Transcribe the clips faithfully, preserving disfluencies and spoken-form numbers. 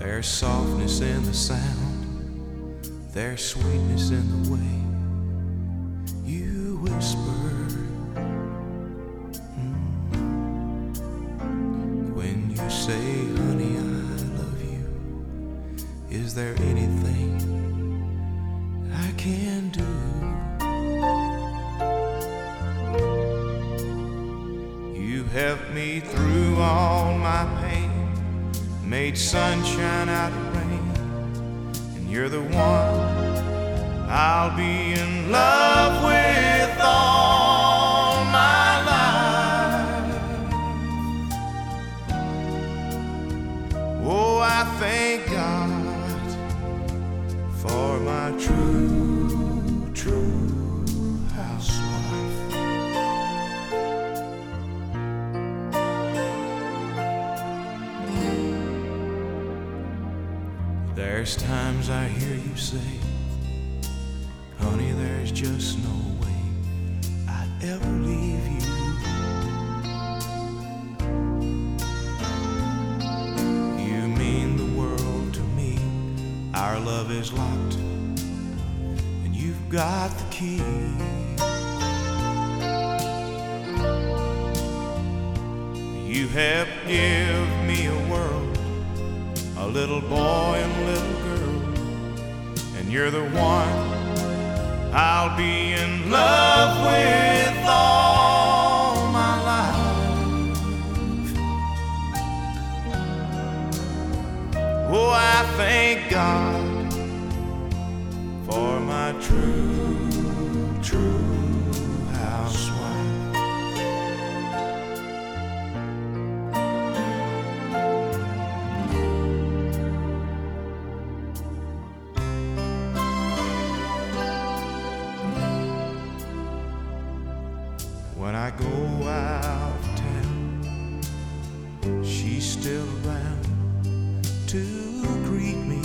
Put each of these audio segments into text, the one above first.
There's softness in the sound, there's sweetness in the way you whisper. Mm. When you say, honey, I love you, is there anything I can do? You helped me through all my pain, made sunshine out of rain, and you're the one I'll be in love with all my life. Oh, I thank God for my true, true housewife. There's times I hear you say, honey, there's just no way I'd ever leave you. You mean the world to me. Our love is locked, and you've got the key. You have given me a world, a little boy and a little girl, and you're the one I'll be in love with all my life. Oh, I thank God for my true, true housewife. When I go out of town, she's still around to greet me.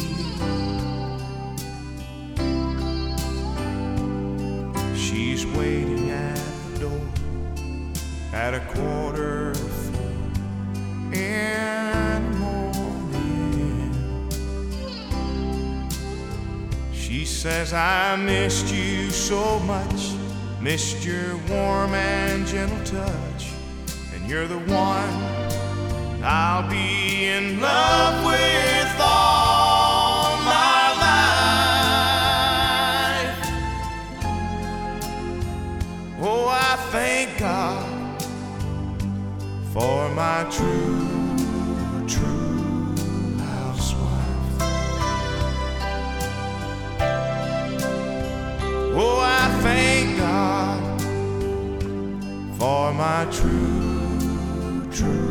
She's waiting at the door at a quarter of four in the morning. She says, I missed you so much, missed your warm and gentle touch, and you're the one I'll be in love with all my life. Oh, I thank God for my true, true housewife. Oh, I thank God for my true, true